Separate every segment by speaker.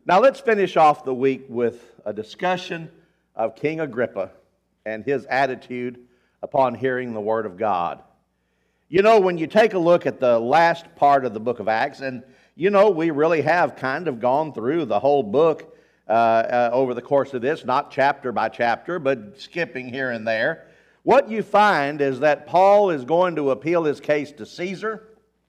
Speaker 1: Now let's finish off the week with a discussion of King Agrippa and his attitude upon hearing the Word of God. You know, when you take a look at the last part of the book of Acts, and you know, we really have kind of gone through the whole book over the course of this, not chapter by chapter, but skipping here and there. What you find is that Paul is going to appeal his case to Caesar.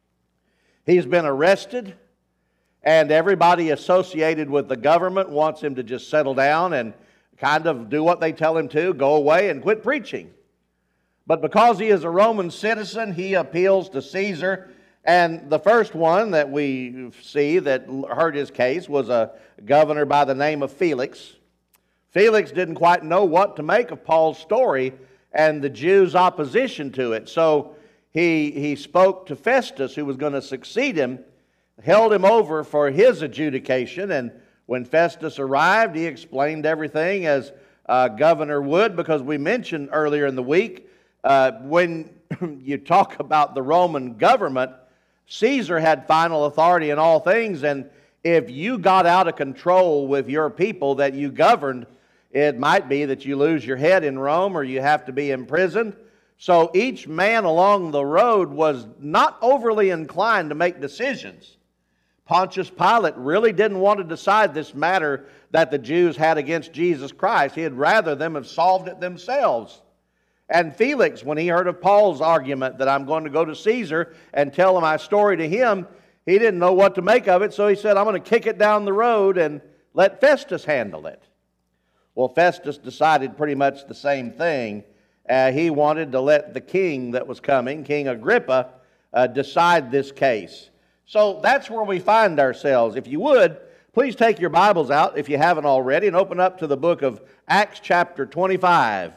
Speaker 1: He's been arrested, and everybody associated with the government wants him to just settle down and kind of do what they tell him to, go away and quit preaching. But because he is a Roman citizen, he appeals to Caesar. And the first one that we see that heard his case was a governor by the name of Felix. Felix didn't quite know what to make of Paul's story and the Jews' opposition to it. So he spoke to Festus, who was going to succeed him, held him over for his adjudication. And when Festus arrived, he explained everything as a governor would, because we mentioned earlier in the week, when you talk about the Roman government, Caesar had final authority in all things, and if you got out of control with your people that you governed, it might be that you lose your head in Rome or you have to be imprisoned. So each man along the road was not overly inclined to make decisions. Pontius Pilate really didn't want to decide this matter that the Jews had against Jesus Christ. He'd rather them have solved it themselves. And Felix, when he heard of Paul's argument that I'm going to go to Caesar and tell my story to him, he didn't know what to make of it, so he said, I'm going to kick it down the road and let Festus handle it. Well, Festus decided pretty much the same thing. He wanted to let the king that was coming, King Agrippa, decide this case. So that's where we find ourselves. If you would, please take your Bibles out, if you haven't already, and open up to the book of Acts chapter 25.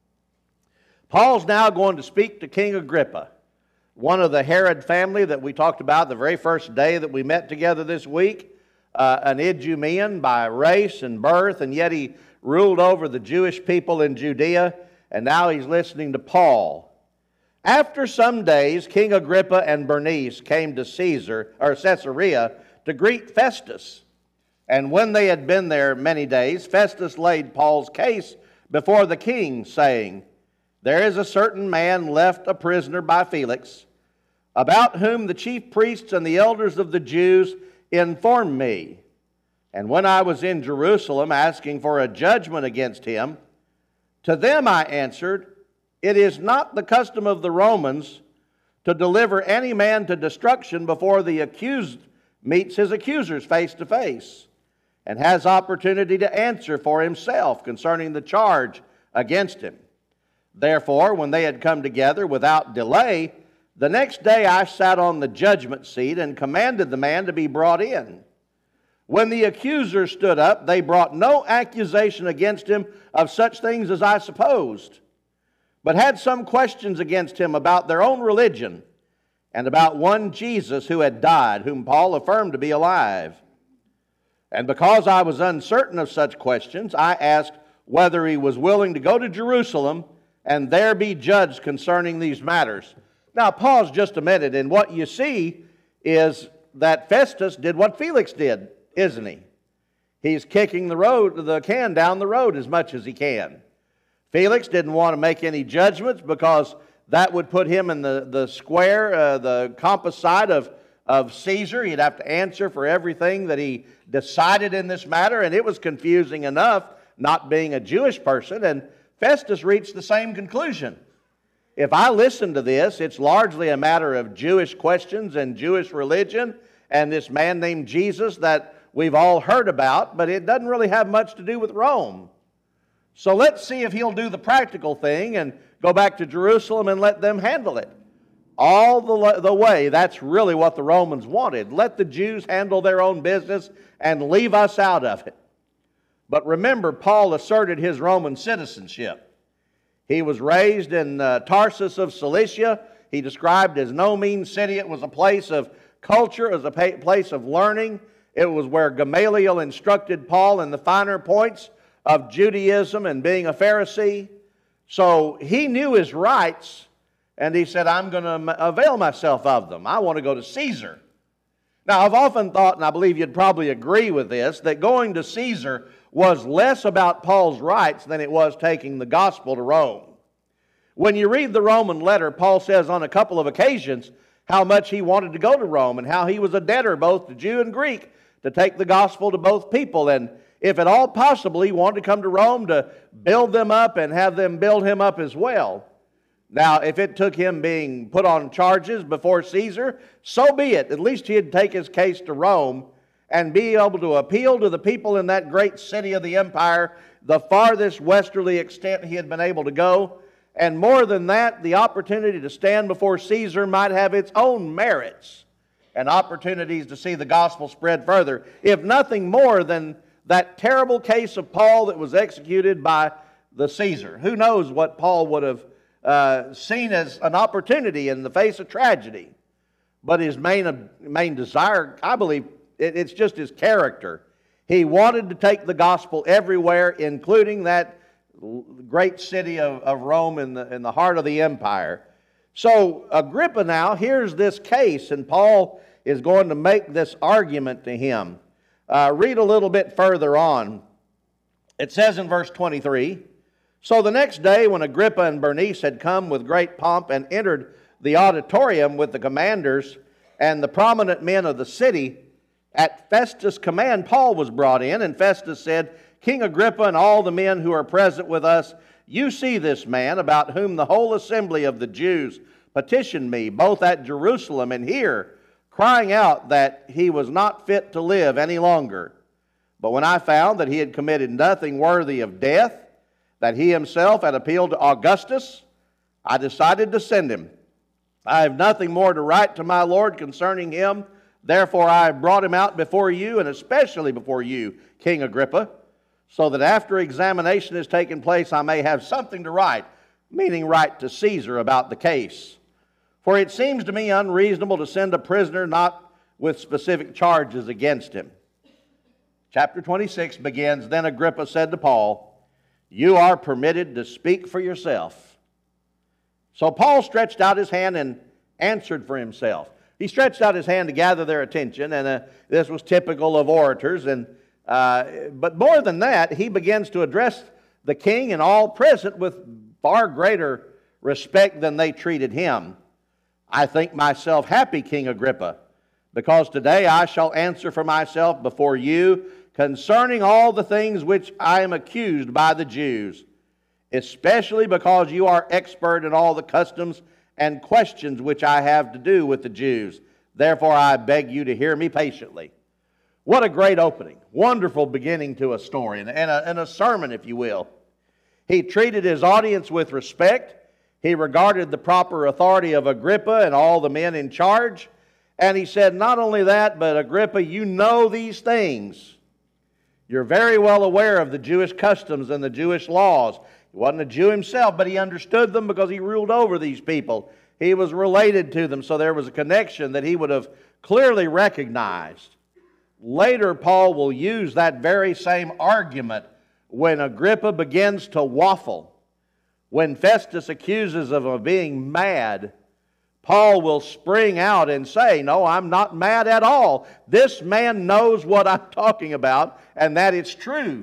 Speaker 1: Paul's now going to speak to King Agrippa, one of the Herod family that we talked about the very first day that we met together this week, an Idumean by race and birth, and yet he ruled over the Jewish people in Judea, and now he's listening to Paul. After some days, King Agrippa and Bernice came to Caesarea to greet Festus. And when they had been there many days, Festus laid Paul's case before the king, saying, There is a certain man left a prisoner by Felix, about whom the chief priests and the elders of the Jews informed me. And when I was in Jerusalem asking for a judgment against him, to them I answered, It is not the custom of the Romans to deliver any man to destruction before the accused meets his accusers face to face, and has opportunity to answer for himself concerning the charge against him. Therefore, when they had come together without delay, the next day I sat on the judgment seat and commanded the man to be brought in. When the accusers stood up, they brought no accusation against him of such things as I supposed, but had some questions against him about their own religion and about one Jesus who had died, whom Paul affirmed to be alive. And because I was uncertain of such questions, I asked whether he was willing to go to Jerusalem and there be judged concerning these matters. Now pause just a minute, and what you see is that Festus did what Felix did, isn't he? He's kicking the can down the road as much as he can. Felix didn't want to make any judgments because that would put him in the square, the compass side of Caesar. He'd have to answer for everything that he decided in this matter, and it was confusing enough, not being a Jewish person, and Festus reached the same conclusion. If I listen to this, it's largely a matter of Jewish questions and Jewish religion and this man named Jesus that we've all heard about, but it doesn't really have much to do with Rome. So let's see if he'll do the practical thing and go back to Jerusalem and let them handle it. All the way, that's really what the Romans wanted. Let the Jews handle their own business and leave us out of it. But remember, Paul asserted his Roman citizenship. He was raised in Tarsus of Cilicia. He described as no mean city. It was a place of culture. It was a place of learning. It was where Gamaliel instructed Paul in the finer points of Judaism and being a Pharisee. So he knew his rights, and he said, I'm going to avail myself of them. I want to go to Caesar. Now, I've often thought, and I believe you'd probably agree with this, that going to Caesar was less about Paul's rights than it was taking the gospel to Rome. When you read the Roman letter, Paul says on a couple of occasions how much he wanted to go to Rome and how he was a debtor both to Jew and Greek to take the gospel to both people. And if at all possible, he wanted to come to Rome to build them up and have them build him up as well. Now, if it took him being put on charges before Caesar, so be it. At least he'd take his case to Rome and be able to appeal to the people in that great city of the empire, the farthest westerly extent he had been able to go. And more than that, the opportunity to stand before Caesar might have its own merits and opportunities to see the gospel spread further, if nothing more than that terrible case of Paul that was executed by the Caesar. Who knows what Paul would have seen as an opportunity in the face of tragedy. But his main desire, I believe, it's just his character. He wanted to take the gospel everywhere, including that great city of Rome in the heart of the empire. So Agrippa now hears this case, and Paul is going to make this argument to him. Read a little bit further on. It says in verse 23, "So the next day when Agrippa and Bernice had come with great pomp and entered the auditorium with the commanders and the prominent men of the city, at Festus' command Paul was brought in, and Festus said, 'King Agrippa and all the men who are present with us, you see this man about whom the whole assembly of the Jews petitioned me, both at Jerusalem and here, crying out that he was not fit to live any longer. But when I found that he had committed nothing worthy of death, that he himself had appealed to Augustus, I decided to send him. I have nothing more to write to my Lord concerning him. Therefore I have brought him out before you, and especially before you, King Agrippa, so that after examination has taken place I may have something to write,' meaning write to Caesar about the case. For it seems to me unreasonable to send a prisoner not with specific charges against him." Chapter 26 begins, "Then Agrippa said to Paul, 'You are permitted to speak for yourself.' So Paul stretched out his hand and answered for himself." He stretched out his hand to gather their attention, and this was typical of orators. But more than that, he begins to address the king and all present with far greater respect than they treated him. "I think myself happy, King Agrippa, because today I shall answer for myself before you concerning all the things which I am accused by the Jews, especially because you are expert in all the customs and questions which I have to do with the Jews. Therefore I beg you to hear me patiently." What a great opening. Wonderful beginning to a story, and a sermon, if you will. He treated his audience with respect. He regarded the proper authority of Agrippa and all the men in charge. And he said, not only that, but Agrippa, you know these things. You're very well aware of the Jewish customs and the Jewish laws. He wasn't a Jew himself, but he understood them because he ruled over these people. He was related to them, so there was a connection that he would have clearly recognized. Later, Paul will use that very same argument when Agrippa begins to waffle. When Festus accuses him of being mad, Paul will spring out and say, "No, I'm not mad at all. This man knows what I'm talking about, and that it's true.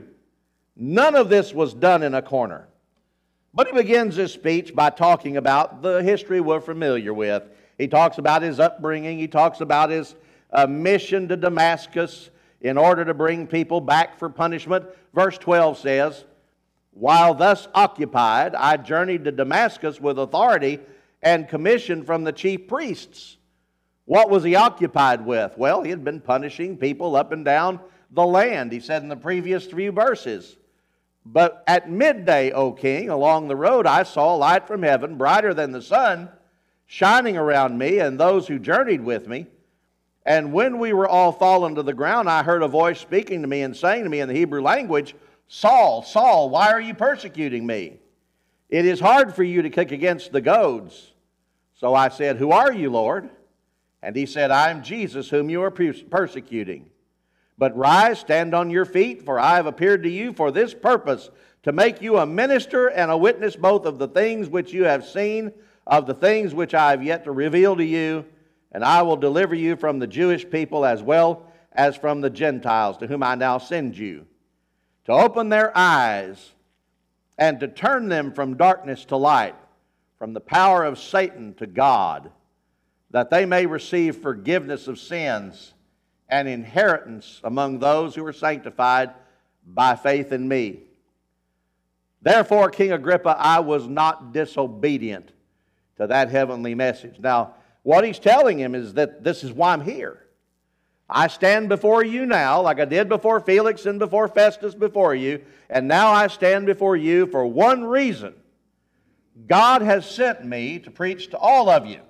Speaker 1: None of this was done in a corner." But he begins his speech by talking about the history we're familiar with. He talks about his upbringing. He talks about his mission to Damascus in order to bring people back for punishment. Verse 12 says, "While thus occupied, I journeyed to Damascus with authority and commission from the chief priests." What was he occupied with? Well, he had been punishing people up and down the land, he said in the previous few verses. "But at midday, O king, along the road I saw a light from heaven, brighter than the sun, shining around me and those who journeyed with me. And when we were all fallen to the ground, I heard a voice speaking to me and saying to me in the Hebrew language, 'Saul, Saul, why are you persecuting me? It is hard for you to kick against the goads.' So I said, 'Who are you, Lord?' And he said, 'I am Jesus whom you are persecuting. But rise, stand on your feet, for I have appeared to you for this purpose, to make you a minister and a witness both of the things which you have seen, of the things which I have yet to reveal to you.' and I will deliver you from the Jewish people as well as from the Gentiles, to whom I now send you, to open their eyes and to turn them from darkness to light, from the power of Satan to God, that they may receive forgiveness of sins and inheritance among those who are sanctified by faith in me. Therefore, King Agrippa, I was not disobedient to that heavenly message. Now, what he's telling him is that this is why I'm here. I stand before you now, like I did before Felix and before Festus before you, and now I stand before you for one reason. God has sent me to preach to all of you.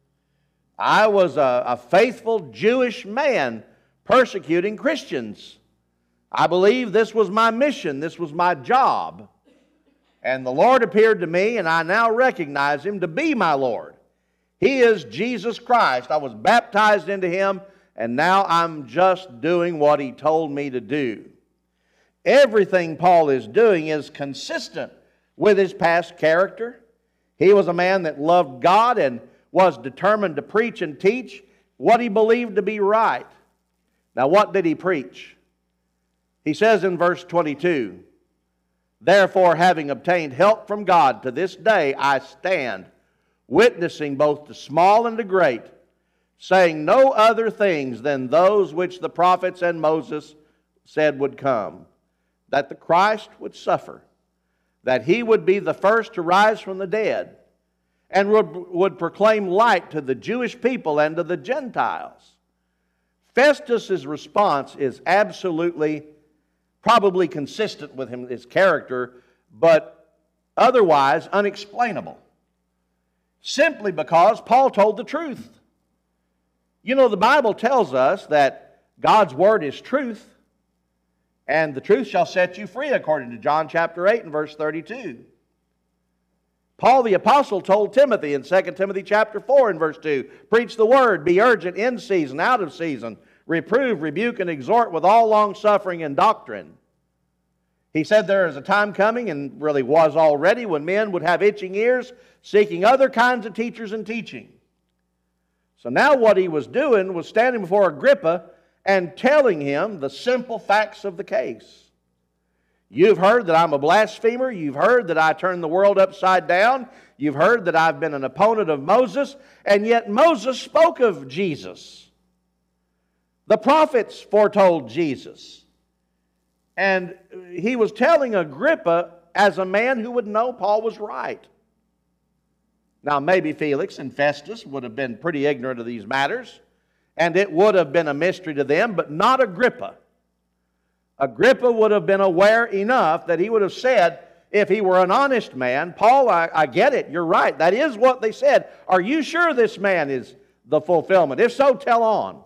Speaker 1: I was a faithful Jewish man persecuting Christians. I believe this was my mission, this was my job. And the Lord appeared to me, and I now recognize Him to be my Lord. He is Jesus Christ. I was baptized into Him, and now I'm just doing what He told me to do. Everything Paul is doing is consistent with his past character. He was a man that loved God and was determined to preach and teach what he believed to be right. Now, what did he preach? He says in verse 22, therefore, having obtained help from God, to this day I stand, witnessing both to small and to great, saying no other things than those which the prophets and Moses said would come, that the Christ would suffer, that He would be the first to rise from the dead, and would proclaim light to the Jewish people and to the Gentiles. Festus' response is absolutely, probably consistent with his character, but otherwise unexplainable. Simply because Paul told the truth. You know, the Bible tells us that God's Word is truth, and the truth shall set you free, according to John chapter 8 and verse 32. Paul the Apostle told Timothy in 2 Timothy chapter 4 and verse 2, preach the Word, be urgent in season, out of season, reprove, rebuke, and exhort with all longsuffering and doctrine. He said there is a time coming, and really was already, when men would have itching ears, seeking other kinds of teachers and teaching. So now what he was doing was standing before Agrippa and telling him the simple facts of the case. You've heard that I'm a blasphemer. You've heard that I turned the world upside down. You've heard that I've been an opponent of Moses. And yet Moses spoke of Jesus. The prophets foretold Jesus. And he was telling Agrippa as a man who would know Paul was right. Now maybe Felix and Festus would have been pretty ignorant of these matters, and it would have been a mystery to them, but not Agrippa. Agrippa would have been aware enough that he would have said, if he were an honest man, Paul, I get it, you're right, that is what they said. Are you sure this man is the fulfillment? If so, tell on.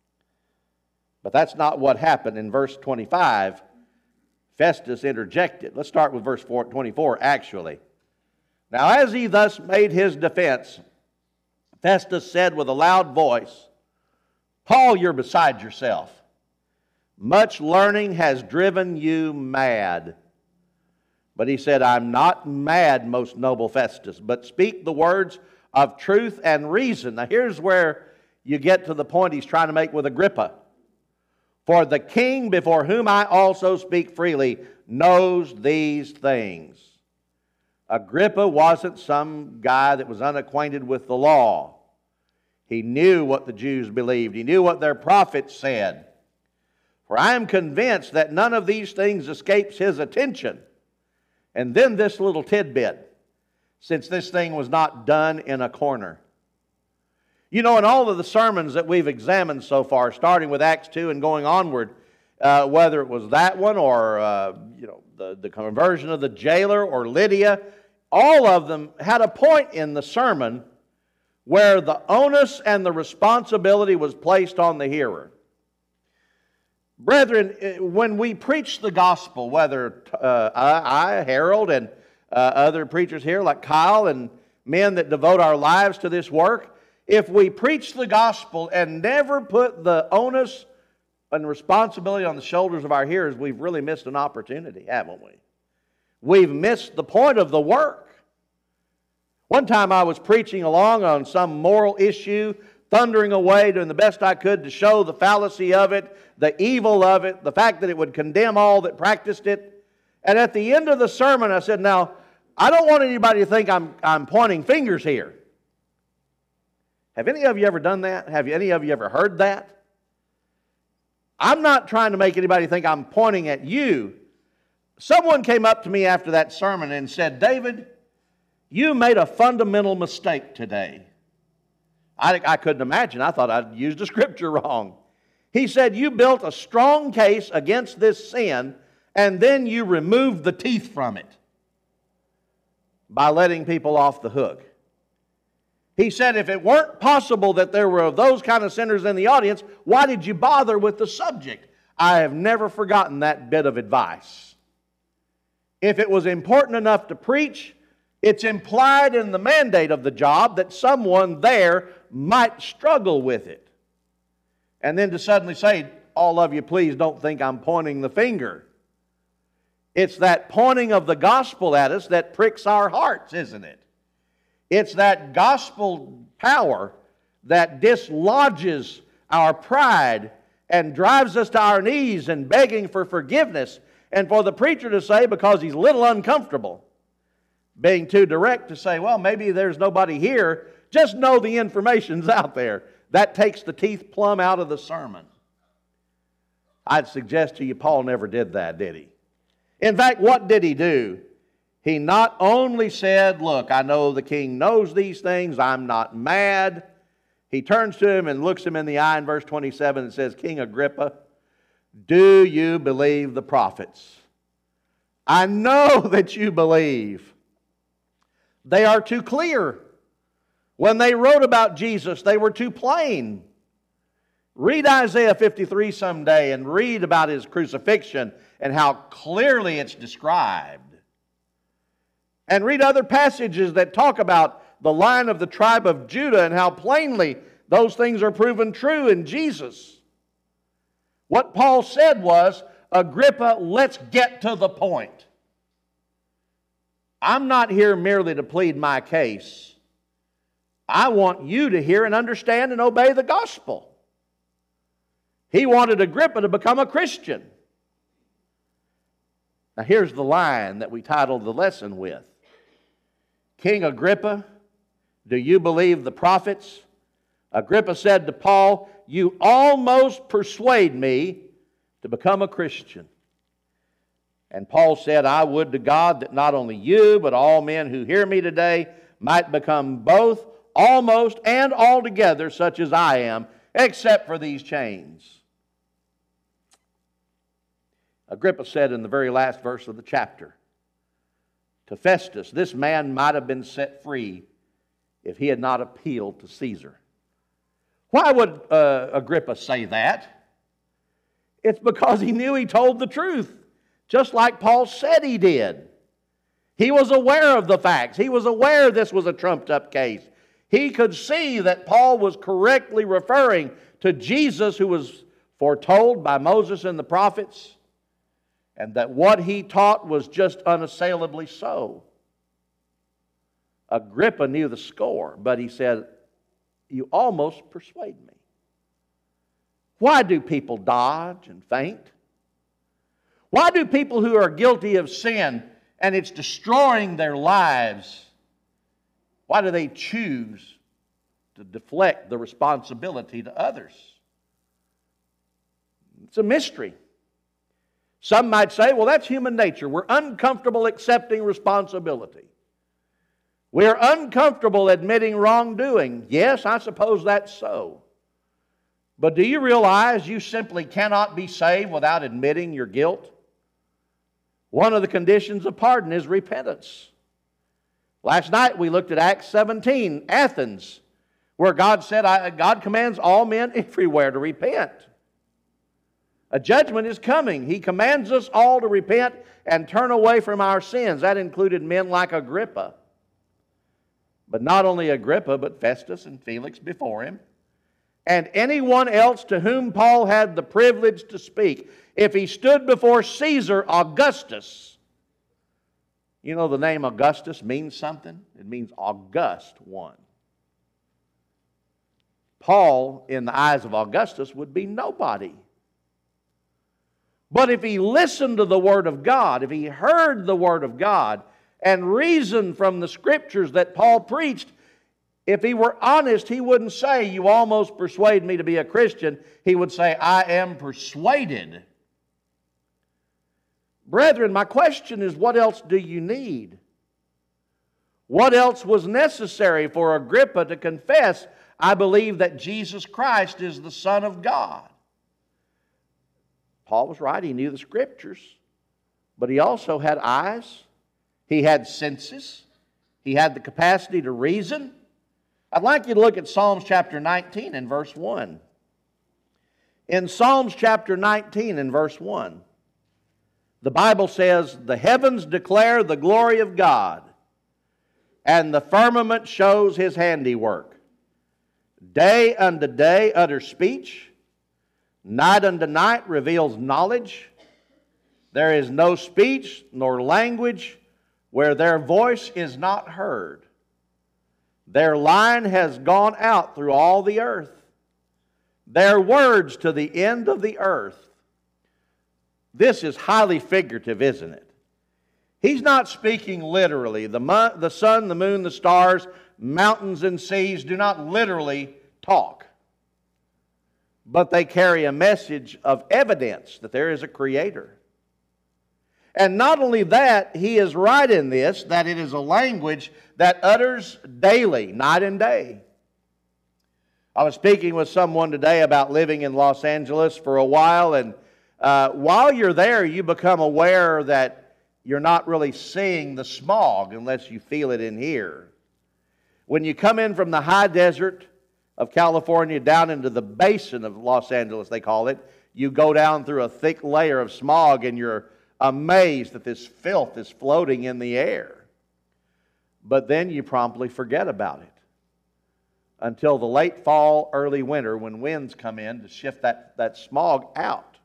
Speaker 1: But that's not what happened. In verse 25, Festus interjected. Let's start with verse 24, actually. Now, as he thus made his defense, Festus said with a loud voice, Paul, you're beside yourself. Much learning has driven you mad. But he said, I'm not mad, most noble Festus, but speak the words of truth and reason. Now here's where you get to the point he's trying to make with Agrippa. For the king before whom I also speak freely knows these things. Agrippa wasn't some guy that was unacquainted with the law. He knew what the Jews believed. He knew what their prophets said. For I am convinced that none of these things escapes his attention. And then this little tidbit, since this thing was not done in a corner. You know, in all of the sermons that we've examined so far, starting with Acts 2 and going onward, whether it was that one or the conversion of the jailer or Lydia, all of them had a point in the sermon where the onus and the responsibility was placed on the hearer. Brethren, when we preach the gospel, whether I, Harold, and other preachers here like Kyle and men that devote our lives to this work, if we preach the gospel and never put the onus and responsibility on the shoulders of our hearers, we've really missed an opportunity, haven't we? We've missed the point of the work. One time I was preaching along on some moral issue, thundering away, doing the best I could to show the fallacy of it, the evil of it, the fact that it would condemn all that practiced it. And at the end of the sermon, I said, now, I don't want anybody to think I'm pointing fingers here. Have any of you ever done that? Have any of you ever heard that? I'm not trying to make anybody think I'm pointing at you. Someone came up to me after that sermon and said, David, you made a fundamental mistake today. I couldn't imagine. I thought I'd used the scripture wrong. He said, you built a strong case against this sin, and then you removed the teeth from it by letting people off the hook. He said, if it weren't possible that there were those kind of sinners in the audience, why did you bother with the subject? I have never forgotten that bit of advice. If it was important enough to preach, it's implied in the mandate of the job that someone there might struggle with it. And then to suddenly say, all of you, please don't think I'm pointing the finger. It's that pointing of the gospel at us that pricks our hearts, isn't it? It's that gospel power that dislodges our pride and drives us to our knees and begging for forgiveness. And for the preacher to say, because he's a little uncomfortable, being too direct, to say, well, maybe there's nobody here, just know the information's out there. That takes the teeth plumb out of the sermon. I'd suggest to you, Paul never did that, did he? In fact, what did he do? He not only said, look, I know the king knows these things, I'm not mad. He turns to him and looks him in the eye in verse 27 and says, King Agrippa, do you believe the prophets? I know that you believe. They are too clear. When they wrote about Jesus, they were too plain. Read Isaiah 53 someday and read about His crucifixion and how clearly it's described. And read other passages that talk about the line of the tribe of Judah and how plainly those things are proven true in Jesus. What Paul said was, Agrippa, let's get to the point. I'm not here merely to plead my case. I want you to hear and understand and obey the gospel. He wanted Agrippa to become a Christian. Now here's the line that we titled the lesson with. King Agrippa, do you believe the prophets? Agrippa said to Paul, you almost persuade me to become a Christian. And Paul said, I would to God that not only you, but all men who hear me today might become both, almost, and altogether such as I am, except for these chains. Agrippa said in the very last verse of the chapter to Festus, this man might have been set free if he had not appealed to Caesar. Why would Agrippa say that? It's because he knew he told the truth, just like Paul said he did. He was aware of the facts. He was aware this was a trumped-up case. He could see that Paul was correctly referring to Jesus, who was foretold by Moses and the prophets, and that what he taught was just unassailably so. Agrippa knew the score, but he said, you almost persuade me. Why do people dodge and faint? Why do people who are guilty of sin and it's destroying their lives, why do they choose to deflect the responsibility to others? It's a mystery. Some might say, well, that's human nature. We're uncomfortable accepting responsibility. We're uncomfortable admitting wrongdoing. Yes, I suppose that's so. But do you realize you simply cannot be saved without admitting your guilt? One of the conditions of pardon is repentance. Last night we looked at Acts 17, Athens, where God said, God commands all men everywhere to repent. A judgment is coming. He commands us all to repent and turn away from our sins. That included men like Agrippa. But not only Agrippa, but Festus and Felix before him. And anyone else to whom Paul had the privilege to speak. If he stood before Caesar Augustus, you know the name Augustus means something? It means august one. Paul, in the eyes of Augustus, would be nobody. But if he listened to the Word of God, if he heard the Word of God and reasoned from the Scriptures that Paul preached, if he were honest, he wouldn't say, "You almost persuade me to be a Christian." He would say, "I am persuaded." Brethren, my question is, what else do you need? What else was necessary for Agrippa to confess, "I believe that Jesus Christ is the Son of God"? Paul was right. He knew the Scriptures. But he also had eyes. He had senses. He had the capacity to reason. I'd like you to look at Psalms chapter 19 and verse 1. In Psalms chapter 19 and verse 1, the Bible says, "The heavens declare the glory of God, and the firmament shows His handiwork. Day unto day utters speech, night unto night reveals knowledge. There is no speech nor language where their voice is not heard. Their line has gone out through all the earth, their words to the end of the earth." This is highly figurative, isn't it? He's not speaking literally. The sun, the moon, the stars, mountains and seas do not literally talk. But they carry a message of evidence that there is a Creator. And not only that, he is right in this, that it is a language that utters daily, night and day. I was speaking with someone today about living in Los Angeles for a while, and while you're there, you become aware that you're not really seeing the smog unless you feel it in here. When you come in from the high desert of California down into the basin of Los Angeles, they call it, you go down through a thick layer of smog and you're amazed that this filth is floating in the air. But then you promptly forget about it until the late fall, early winter, when winds come in to shift that smog out.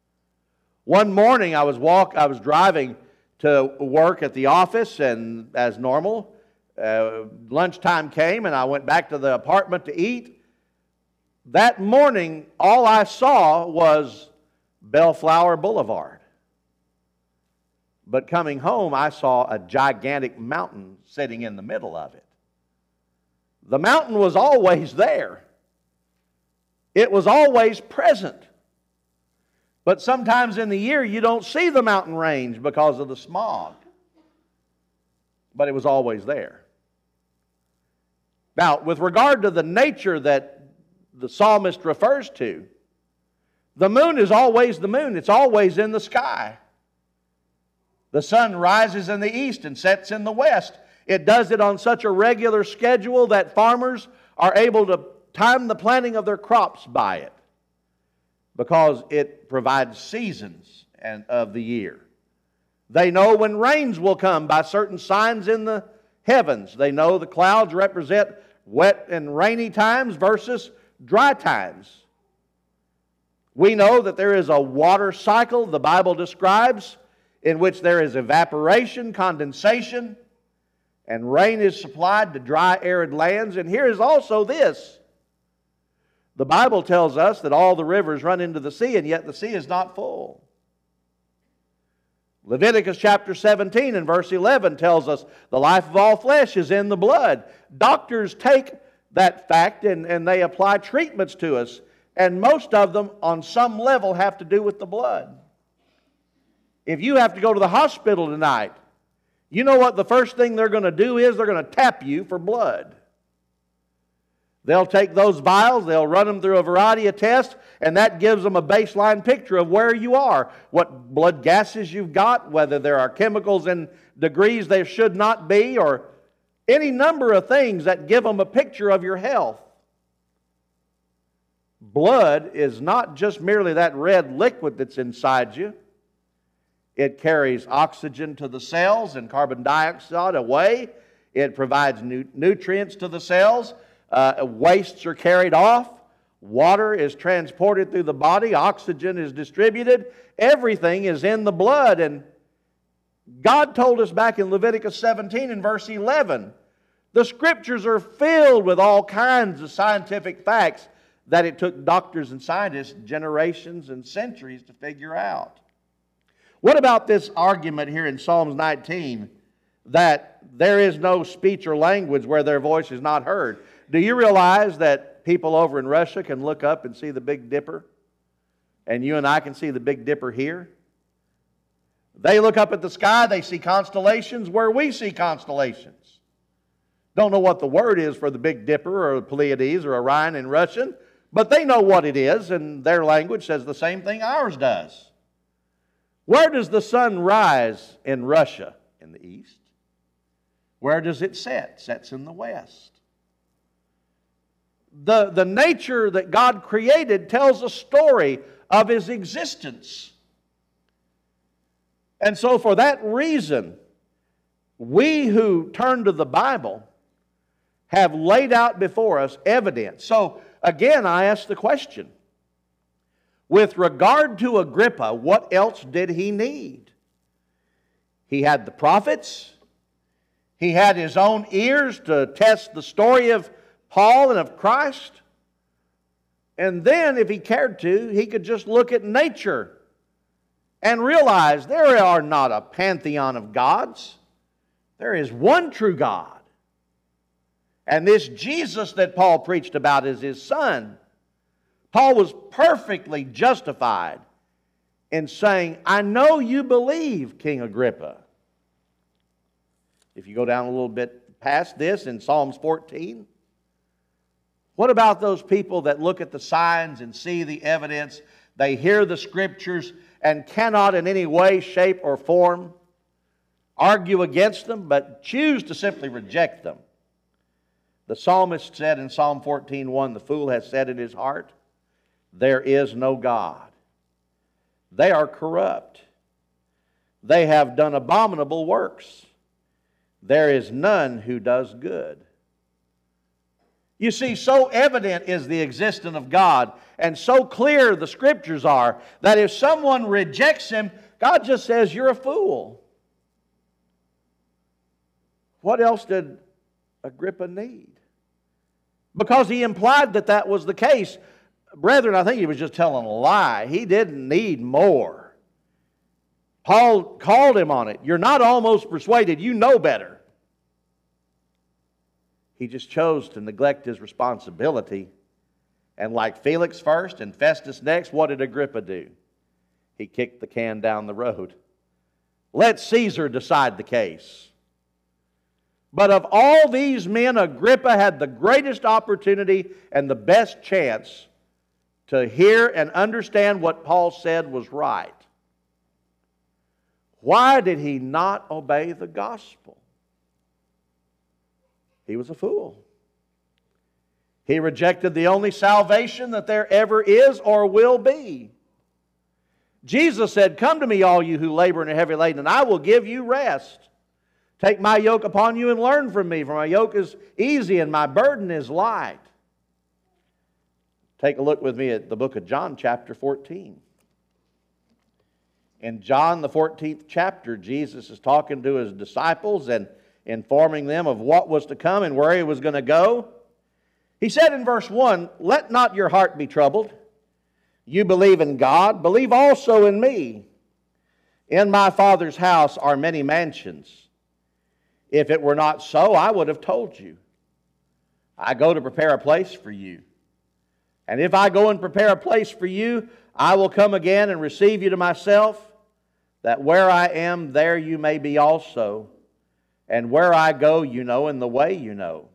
Speaker 1: One morning I was driving to work at the office, and as normal, lunchtime came and I went back to the apartment to eat. That morning, all I saw was Bellflower Boulevard. But coming home, I saw a gigantic mountain sitting in the middle of it. The mountain was always there. It was always present. But sometimes in the year you don't see the mountain range because of the smog. But it was always there. Now, with regard to the nature that the psalmist refers to, the moon is always the moon. It's always in the sky. The sun rises in the east and sets in the west. It does it on such a regular schedule that farmers are able to time the planting of their crops by it, because it provides seasons of the year. They know when rains will come by certain signs in the heavens. They know the clouds represent wet and rainy times versus dry times. We know that there is a water cycle the Bible describes, in which there is evaporation, condensation, and rain is supplied to dry, arid lands. And here is also this. The Bible tells us that all the rivers run into the sea, and yet the sea is not full. Leviticus chapter 17 and verse 11 tells us the life of all flesh is in the blood. Doctors take that fact and they apply treatments to us, and most of them on some level have to do with the blood. If you have to go to the hospital tonight, you know what the first thing they're going to do is? They're going to tap you for blood. They'll take those vials, they'll run them through a variety of tests, and that gives them a baseline picture of where you are, what blood gases you've got, whether there are chemicals in degrees there should not be, or any number of things that give them a picture of your health. Blood is not just merely that red liquid that's inside you. It carries oxygen to the cells and carbon dioxide away. It provides nutrients to the cells. Wastes are carried off. Water is transported through the body. Oxygen is distributed. Everything is in the blood. And God told us back in Leviticus 17 and verse 11 The Scriptures are filled with all kinds of scientific facts that it took doctors and scientists generations and centuries to figure out. What about this argument here in Psalms 19 that there is no speech or language where their voice is not heard? Do you realize that people over in Russia can look up and see the Big Dipper? And you and I can see the Big Dipper here? They look up at the sky, they see constellations where we see constellations. Don't know what the word is for the Big Dipper or Pleiades or Orion in Russian, but they know what it is, and their language says the same thing ours does. Where does the sun rise in Russia? In the east. Where does it set? It sets in the west. The nature that God created tells a story of His existence. And so for that reason, we who turn to the Bible have laid out before us evidence. So again, I ask the question, with regard to Agrippa, what else did he need? He had the prophets. He had his own ears to test the story of Paul and of Christ. And then, if he cared to, he could just look at nature and realize there are not a pantheon of gods. There is one true God. And this Jesus that Paul preached about is His Son. Paul was perfectly justified in saying, I know you believe, King Agrippa. If you go down a little bit past this in Psalms 14, what about those people that look at the signs and see the evidence? They hear the Scriptures and cannot in any way, shape, or form argue against them, but choose to simply reject them. The psalmist said in Psalm 14:1, the fool has said in his heart, there is no God. They are corrupt. They have done abominable works. There is none who does good. You see, so evident is the existence of God, and so clear the Scriptures are, that if someone rejects Him, God just says, you're a fool. What else did Agrippa need? Because he implied that that was the case. Brethren, I think he was just telling a lie. He didn't need more. Paul called him on it. You're not almost persuaded. You know better. He just chose to neglect his responsibility. And like Felix first and Festus next, what did Agrippa do? He kicked the can down the road. Let Caesar decide the case. But of all these men, Agrippa had the greatest opportunity and the best chance to hear and understand what Paul said was right. Why did he not obey the gospel? He was a fool. He rejected the only salvation that there ever is or will be. Jesus said, come to me, all you who labor and are heavy laden, and I will give you rest. Take my yoke upon you and learn from me, for my yoke is easy and my burden is light. Take a look with me at the book of John, chapter 14. In John, the 14th chapter, Jesus is talking to His disciples and informing them of what was to come and where He was going to go. He said in verse 1, let not your heart be troubled. You believe in God, believe also in me. In my Father's house are many mansions. If it were not so, I would have told you. I go to prepare a place for you. And if I go and prepare a place for you, I will come again and receive you to myself, that where I am, there you may be also. And where I go, you know, and the way you know.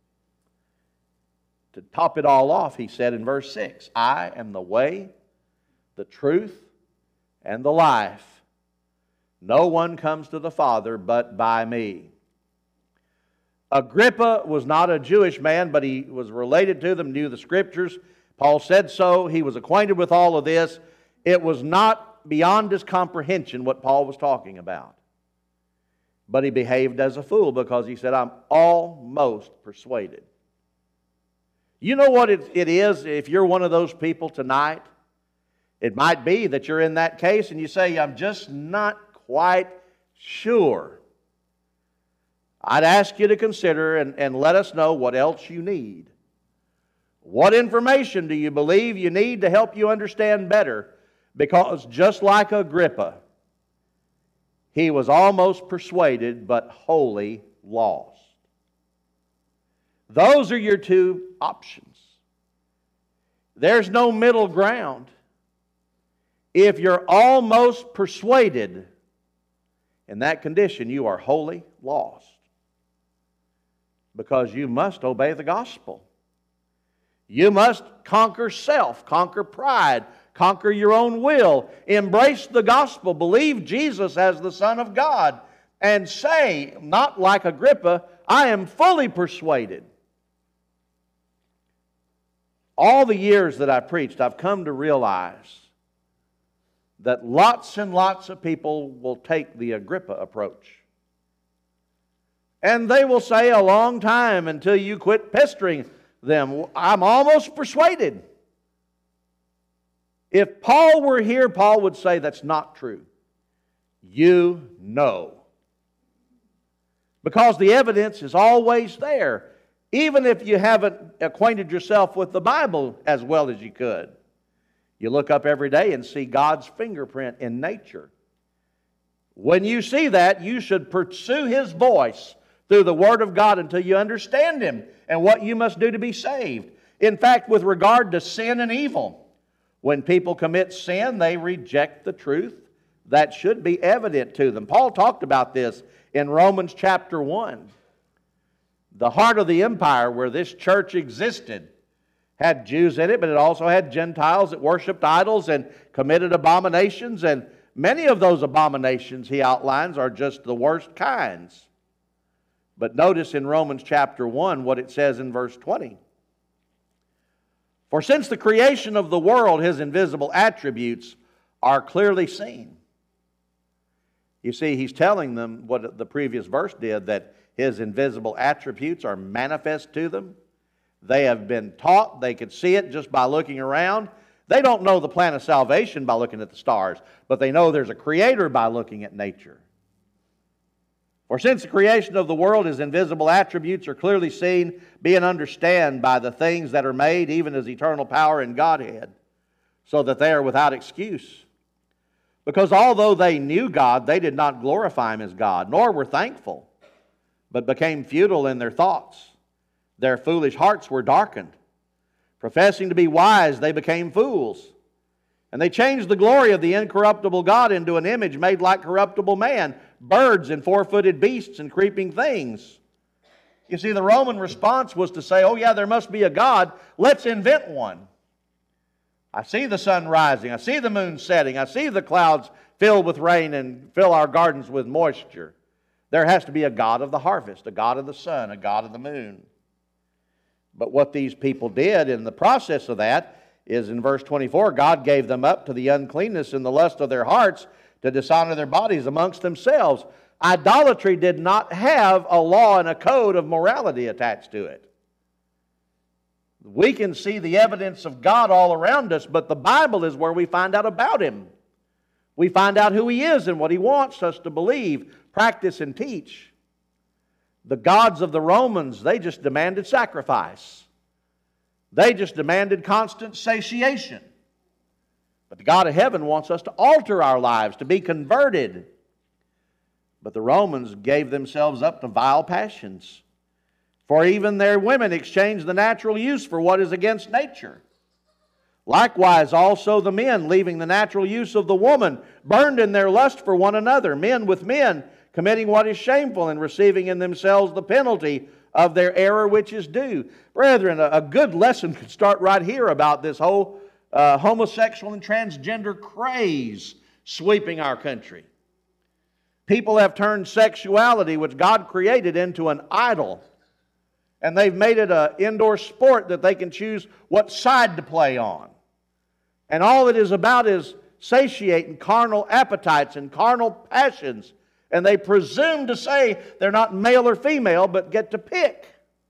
Speaker 1: To top it all off, He said in verse 6, I am the way, the truth, and the life. No one comes to the Father but by me. Agrippa was not a Jewish man, but he was related to them, knew the Scriptures. Paul said so. He was acquainted with all of this. It was not beyond his comprehension what Paul was talking about. But he behaved as a fool because he said, I'm almost persuaded. You know what it is if you're one of those people tonight? It might be that you're in that case and you say, I'm just not quite sure. I'd ask you to consider and let us know what else you need. What information do you believe you need to help you understand better? Because just like Agrippa, he was almost persuaded but wholly lost. Those are your two options. There's no middle ground. If you're almost persuaded, in that condition you are wholly lost. Because you must obey the gospel. You must conquer self, conquer pride, conquer your own will, embrace the gospel, believe Jesus as the Son of God, and say, not like Agrippa, I am fully persuaded. All the years that I've preached, I've come to realize that lots and lots of people will take the Agrippa approach. And they will say a long time until you quit pestering them, I'm almost persuaded. If Paul were here, Paul would say that's not true. You know. Because the evidence is always there, even if you haven't acquainted yourself with the Bible as well as you could. You look up every day and see God's fingerprint in nature. When you see that, you should pursue His voice through the Word of God until you understand Him and what you must do to be saved. In fact, with regard to sin and evil, when people commit sin, they reject the truth that should be evident to them. Paul talked about this in Romans chapter 1. The heart of the empire where this church existed had Jews in it, but it also had Gentiles that worshiped idols and committed abominations. And many of those abominations, he outlines, are just the worst kinds. But notice in Romans chapter 1 what it says in verse 20. For since the creation of the world, His invisible attributes are clearly seen. You see, he's telling them what the previous verse did, that His invisible attributes are manifest to them. They have been taught, they could see it just by looking around. They don't know the plan of salvation by looking at the stars, but they know there's a Creator by looking at nature. For since the creation of the world, His invisible attributes are clearly seen, being understood by the things that are made, even His eternal power and Godhead, so that they are without excuse. Because although they knew God, they did not glorify Him as God, nor were thankful, but became futile in their thoughts. Their foolish hearts were darkened. Professing to be wise, they became fools. And they changed the glory of the incorruptible God into an image made like corruptible man, birds and four-footed beasts and creeping things. You see, the Roman response was to say, oh yeah, there must be a God. Let's invent one. I see the sun rising. I see the moon setting. I see the clouds filled with rain and fill our gardens with moisture. There has to be a God of the harvest, a God of the sun, a God of the moon. But what these people did in the process of that is in verse 24, God gave them up to the uncleanness and the lust of their hearts to dishonor their bodies amongst themselves. Idolatry did not have a law and a code of morality attached to it. We can see the evidence of God all around us, but the Bible is where we find out about Him. We find out who He is and what He wants us to believe, practice, and teach. The gods of the Romans, they just demanded sacrifice. They just demanded constant satiation. But the God of heaven wants us to alter our lives, to be converted. But the Romans gave themselves up to vile passions. For even their women exchanged the natural use for what is against nature. Likewise also the men, leaving the natural use of the woman, burned in their lust for one another, men with men, committing what is shameful and receiving in themselves the penalty of their error which is due. Brethren, a good lesson could start right here about this whole homosexual and transgender craze sweeping our country. People have turned sexuality, which God created, into an idol. And they've made it an indoor sport that they can choose what side to play on. And all it is about is satiating carnal appetites and carnal passions. And they presume to say they're not male or female, but get to pick.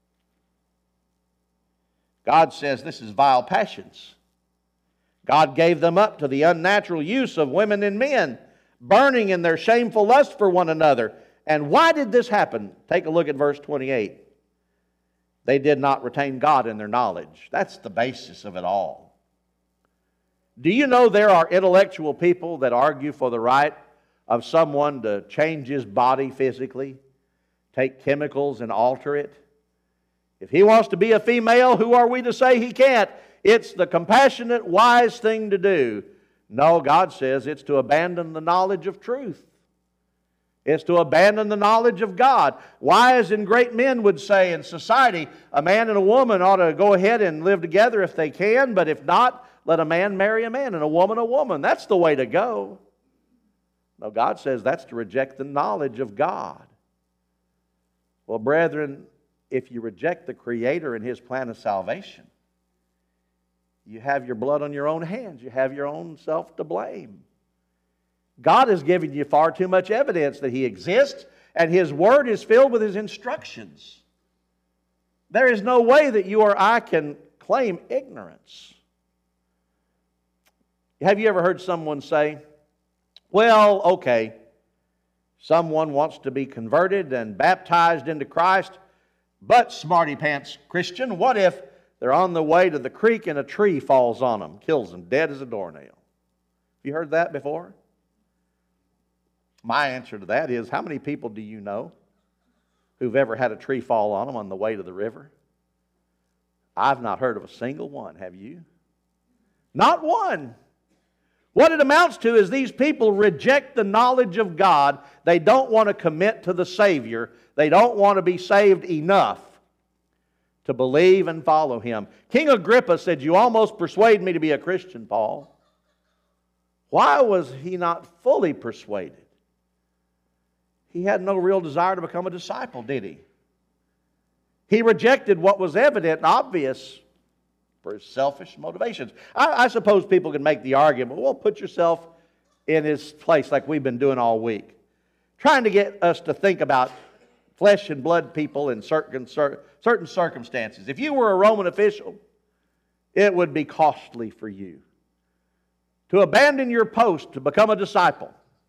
Speaker 1: God says this is vile passions. God gave them up to the unnatural use of women and men, burning in their shameful lust for one another, And why did this happen? Take a look at verse 28. They did not retain God in their knowledge. That's the basis of it all. Do you know there are intellectual people that argue for the right of someone to change his body physically, take chemicals and alter it? If he wants to be a female, who are we to say he can't? It's the compassionate, wise thing to do. No, God says it's to abandon the knowledge of truth. It's to abandon the knowledge of God. Wise and great men would say in society, a man and a woman ought to go ahead and live together if they can, but if not, let a man marry a man and a woman. That's the way to go. No, God says that's to reject the knowledge of God. Well, brethren, if you reject the Creator and His plan of salvation, you have your blood on your own hands. You have your own self to blame. God has given you far too much evidence that He exists, and His Word is filled with His instructions. There is no way that you or I can claim ignorance. Have you ever heard someone say, well, okay, someone wants to be converted and baptized into Christ, but smarty pants Christian, what if they're on the way to the creek and a tree falls on them, kills them, dead as a doornail? Have you heard that before? My answer to that is, how many people do you know who've ever had a tree fall on them on the way to the river? I've not heard of a single one, have you? Not one. What it amounts to is these people reject the knowledge of God. They don't want to commit to the Savior. They don't want to be saved enough to believe and follow Him. King Agrippa said, you almost persuade me to be a Christian, Paul. Why was he not fully persuaded? He had no real desire to become a disciple, did he? He rejected what was evident and obvious for his selfish motivations. I suppose people can make the argument, well, put yourself in his place like we've been doing all week. Trying to get us to think about flesh and blood people in certain circumstances. If you were a Roman official, it would be costly for you to abandon your post to become a disciple.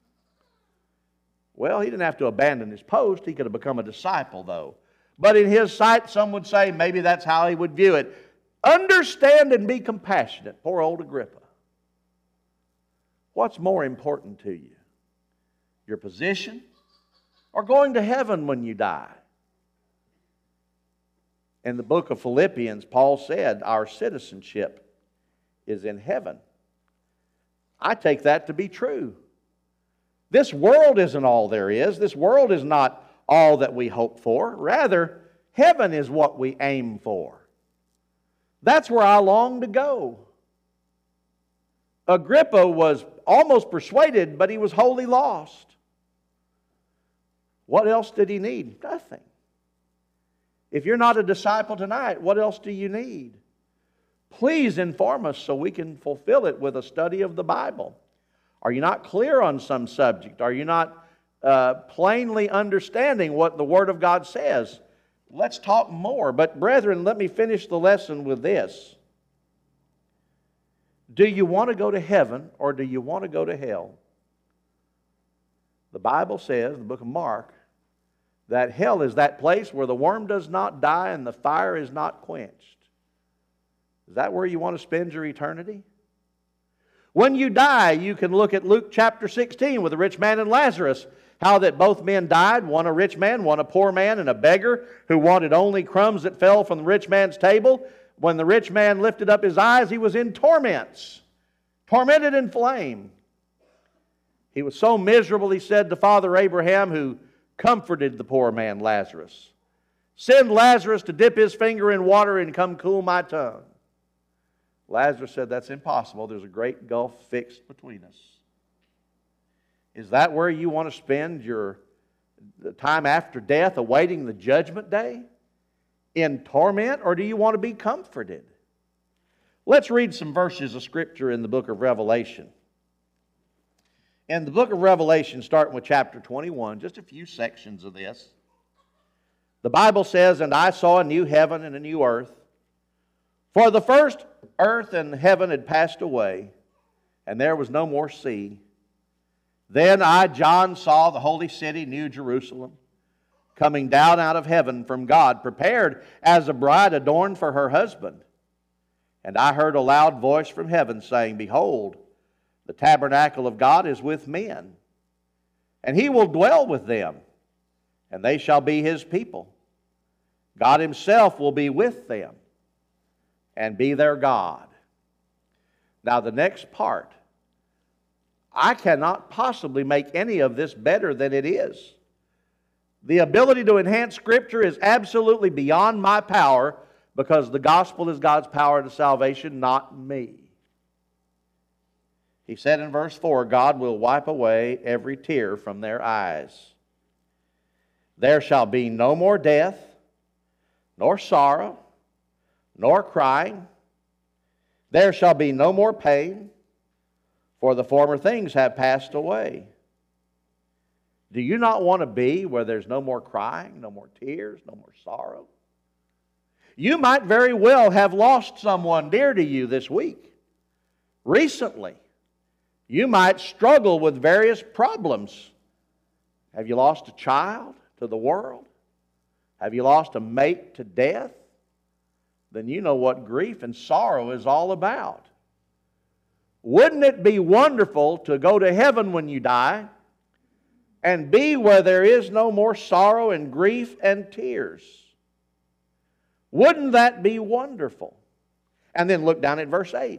Speaker 1: Well, he didn't have to abandon his post. He could have become a disciple, though. But in his sight, some would say maybe that's how he would view it. Understand and be compassionate. Poor old Agrippa. What's more important to you? Your position or going to heaven when you die? In the book of Philippians, Paul said our citizenship is in heaven. I take that to be true. This world isn't all there is. This world is not all that we hope for. Rather, heaven is what we aim for. That's where I long to go. Agrippa was almost persuaded, but he was wholly lost. What else did he need? Nothing. If you're not a disciple tonight, what else do you need? Please inform us so we can fulfill it with a study of the Bible. Are you not clear on some subject? Are you not plainly understanding what the Word of God says? Let's talk more. But brethren, let me finish the lesson with this. Do you want to go to heaven or do you want to go to hell? The Bible says, in the book of Mark, that hell is that place where the worm does not die and the fire is not quenched. Is that where you want to spend your eternity? When you die, you can look at Luke chapter 16 with the rich man and Lazarus. How that both men died, one a rich man, one a poor man, and a beggar who wanted only crumbs that fell from the rich man's table. When the rich man lifted up his eyes, he was in torments, tormented in flame. He was so miserable, he said to Father Abraham, who comforted the poor man Lazarus, send Lazarus to dip his finger in water and come cool my tongue. Lazarus said, that's impossible. There's a great gulf fixed between us. Is that where you want to spend your time after death, awaiting the judgment day? In torment? Or do you want to be comforted? Let's read some verses of Scripture in the book of Revelation. In the book of Revelation, starting with chapter 21, just a few sections of this. The Bible says, and I saw a new heaven and a new earth. For the first earth and heaven had passed away, and there was no more sea. Then I, John, saw the holy city, New Jerusalem, coming down out of heaven from God, prepared as a bride adorned for her husband. And I heard a loud voice from heaven saying, Behold, the tabernacle of God is with men, and He will dwell with them, and they shall be His people. God Himself will be with them and be their God. Now the next part, I cannot possibly make any of this better than it is. The ability to enhance Scripture is absolutely beyond my power, because the gospel is God's power to salvation, not me. He said in verse 4, God will wipe away every tear from their eyes. There shall be no more death, nor sorrow, nor crying. There shall be no more pain, for the former things have passed away. Do you not want to be where there's no more crying, no more tears, no more sorrow? You might very well have lost someone dear to you this week. Recently, you might struggle with various problems. Have you lost a child to the world? Have you lost a mate to death? Then you know what grief and sorrow is all about. Wouldn't it be wonderful to go to heaven when you die and be where there is no more sorrow and grief and tears? Wouldn't that be wonderful? And then look down at verse 8.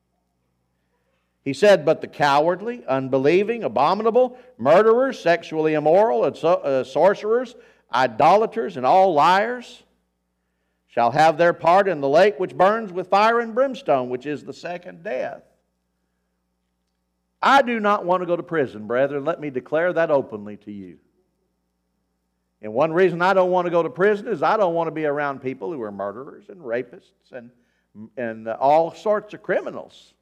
Speaker 1: He said, But the cowardly, unbelieving, abominable, murderers, sexually immoral, sorcerers, idolaters, and all liars shall have their part in the lake which burns with fire and brimstone, which is the second death. I do not want to go to prison, brethren. Let me declare that openly to you. And one reason I don't want to go to prison is I don't want to be around people who are murderers and rapists and all sorts of criminals.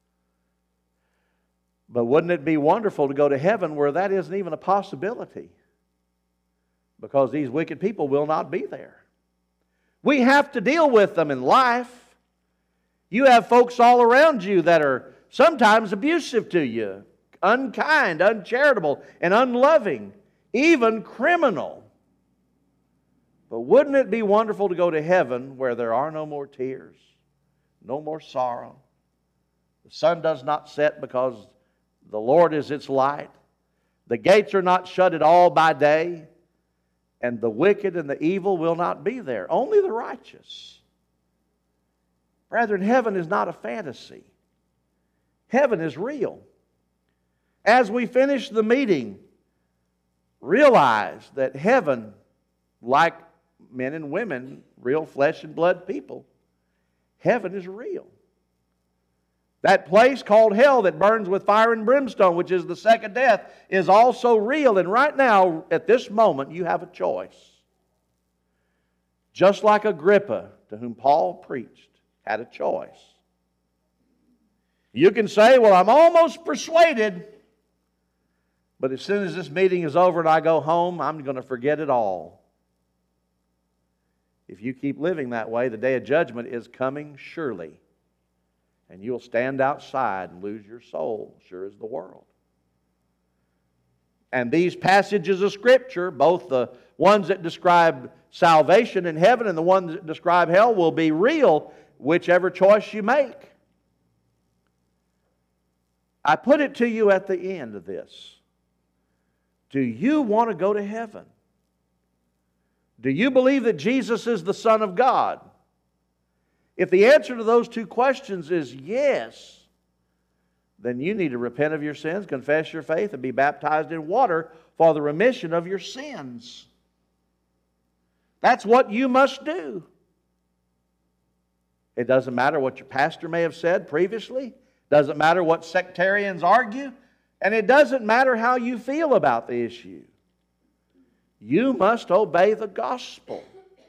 Speaker 1: But wouldn't it be wonderful to go to heaven where that isn't even a possibility? Because these wicked people will not be there. We have to deal with them in life. You have folks all around you that are sometimes abusive to you, unkind, uncharitable, and unloving, even criminal. But wouldn't it be wonderful to go to heaven where there are no more tears, no more sorrow? The sun does not set because the Lord is its light. The gates are not shut at all by day, and the wicked and the evil will not be there. Only the righteous. Brethren, heaven is not a fantasy. Heaven is real. As we finish the meeting, realize that heaven, like men and women, real flesh and blood people, heaven is real. That place called hell that burns with fire and brimstone, which is the second death, is also real. And right now, at this moment, you have a choice. Just like Agrippa, to whom Paul preached, had a choice. You can say, well, I'm almost persuaded, but as soon as this meeting is over and I go home, I'm going to forget it all. If you keep living that way, the day of judgment is coming surely. And you'll stand outside and lose your soul, sure as the world. And these passages of Scripture, both the ones that describe salvation in heaven and the ones that describe hell, will be real, whichever choice you make. I put it to you at the end of this. Do you want to go to heaven? Do you believe that Jesus is the Son of God? If the answer to those two questions is yes, then you need to repent of your sins, confess your faith, and be baptized in water for the remission of your sins. That's what you must do. It doesn't matter what your pastor may have said previously. It doesn't matter what sectarians argue. And it doesn't matter how you feel about the issue. You must obey the gospel.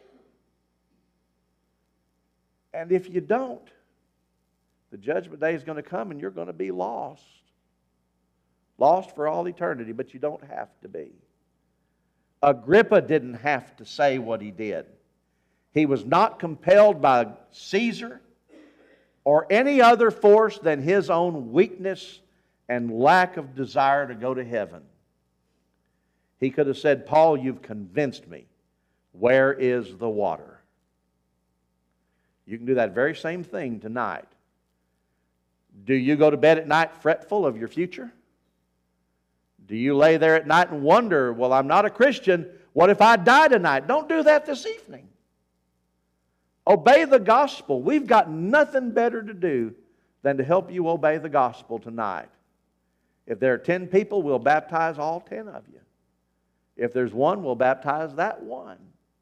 Speaker 1: And if you don't, the judgment day is going to come and you're going to be lost. Lost for all eternity, but you don't have to be. Agrippa didn't have to say what he did. He was not compelled by Caesar or any other force than his own weakness and lack of desire to go to heaven. He could have said, Paul, you've convinced me. Where is the water? You can do that very same thing tonight. Do you go to bed at night fretful of your future? Do you lay there at night and wonder, well, I'm not a Christian. What if I die tonight? Don't do that this evening. Obey the gospel. We've got nothing better to do than to help you obey the gospel tonight. If there are 10 people, we'll baptize all 10 of you. If there's one, we'll baptize that one.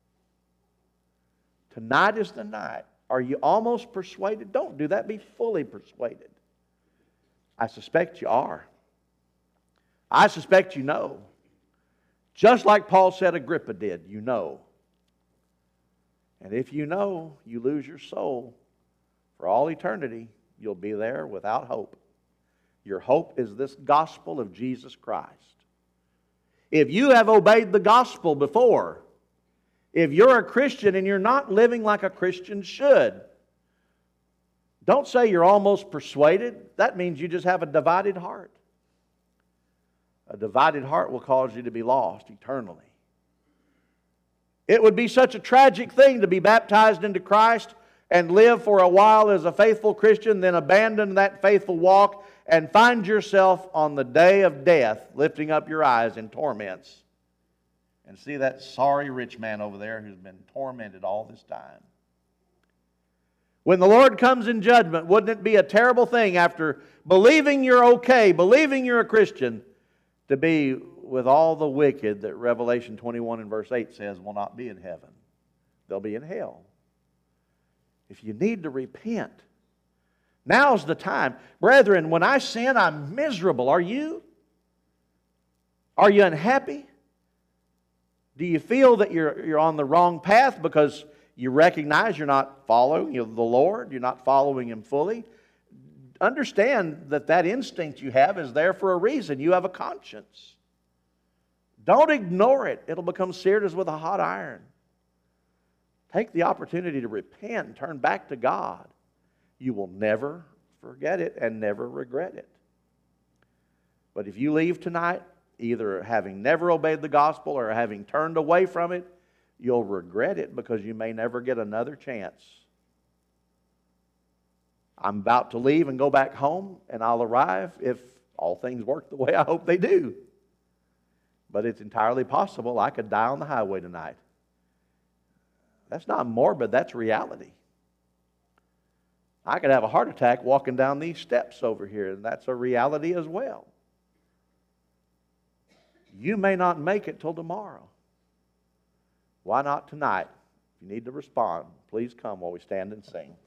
Speaker 1: Tonight is the night. Are you almost persuaded? Don't do that. Be fully persuaded. I suspect you are. I suspect you know. Just like Paul said Agrippa did, you know. And if you know, you lose your soul for all eternity, you'll be there without hope. Your hope is this gospel of Jesus Christ. If you have obeyed the gospel before, if you're a Christian and you're not living like a Christian should, don't say you're almost persuaded. That means you just have a divided heart. A divided heart will cause you to be lost eternally. It would be such a tragic thing to be baptized into Christ and live for a while as a faithful Christian, then abandon that faithful walk and find yourself on the day of death lifting up your eyes in torments and see that sorry rich man over there who's been tormented all this time. When the Lord comes in judgment, wouldn't it be a terrible thing after believing you're okay, believing you're a Christian, to be with all the wicked that Revelation 21 and verse 8 says will not be in heaven? They'll be in hell. If you need to repent, now's the time. Brethren, when I sin, I'm miserable. Are you? Are you unhappy? Do you feel that you're on the wrong path because you recognize you're not following the Lord, you're not following Him fully? Understand that that instinct you have is there for a reason. You have a conscience. Don't ignore it. It'll become seared as with a hot iron. Take the opportunity to repent and turn back to God. You will never forget it and never regret it. But if you leave tonight, either having never obeyed the gospel or having turned away from it, you'll regret it because you may never get another chance. I'm about to leave and go back home, and I'll arrive if all things work the way I hope they do. But it's entirely possible I could die on the highway tonight. That's not morbid, that's reality. I could have a heart attack walking down these steps over here, and that's a reality as well. You may not make it till tomorrow. Why not tonight? If you need to respond, please come while we stand and sing.